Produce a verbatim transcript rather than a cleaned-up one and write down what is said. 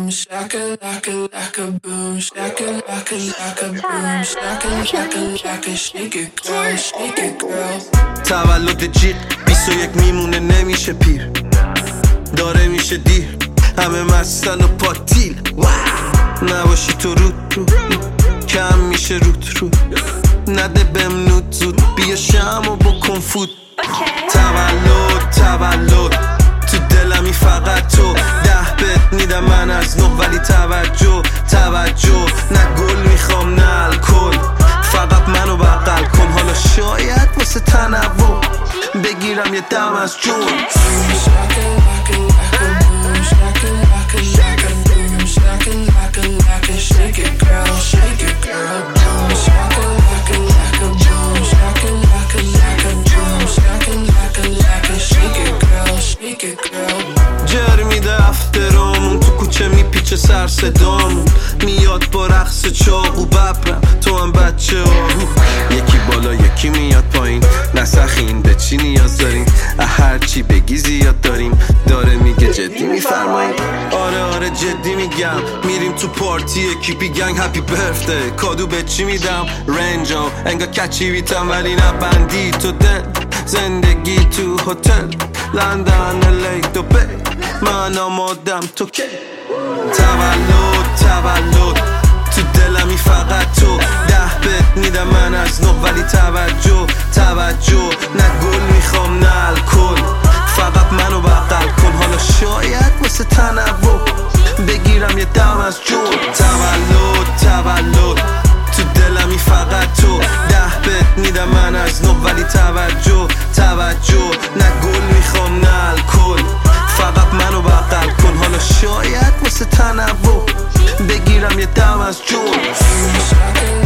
boom, shaka laka laka boom, shaka laka laka boom, shaka laka laka shake it girl, shake it girl. تولد جیغ بیست و یک میمونه نمیشه پیر، داره میشه دیر، همه مستن و پاتیل. نباشی تو رود رو کم میشه رود رو، نده بهم نود زود، بیا شم و بکن فوت. تولد تولد تو دلمی فقط تو، ده بهت میدم من از نو، ولی توجه توجه، نه گل میخوام نه الکل، فقط منو بغل کن. حالا شاید واسه تنوع بگیرم یه دم از جون. Shake it girl, shake it girl, boom, shaka laka laka boom, shaka laka laka boom, shaka laka laka shake it girl, shake it girl. جر میده افترامون تو کوچه میپیچه سر صدامون، میاد با رقص چاقو ببرم تو هم بچه آهو، یکی بالا یکی میاد پایین، نسخین به چی نیاز داریم، هرچی بگی زیاد داریم، داره میگه جدی میفرماییم. آره آره جدی میگم، میریم تو پارتی اکیپی گنگ هپی برفته، کادو به چی میدم رنجام انگا کچی بیتم، ولی نبندی تو دن، زندگی تو هتل لندن الی دوبی، من آمادم تو که. تولد تولد تو دلمی فقط تو، ده بهت میدم من از نو، ولی توجه توجه، نه گل میخوام نه الکل، فقط منو بغل کن. حالا شاید واسه تنوع بگیرم یه دم از جون. تولد تولد تو دلمی فقط تو، ده بهت میدم من از نو، ولی توجه توجه، نه گل میخوام نه الکل، فقط منو بغل کن. حالا شاید واسه تنوع بگیرم یه دم از جون.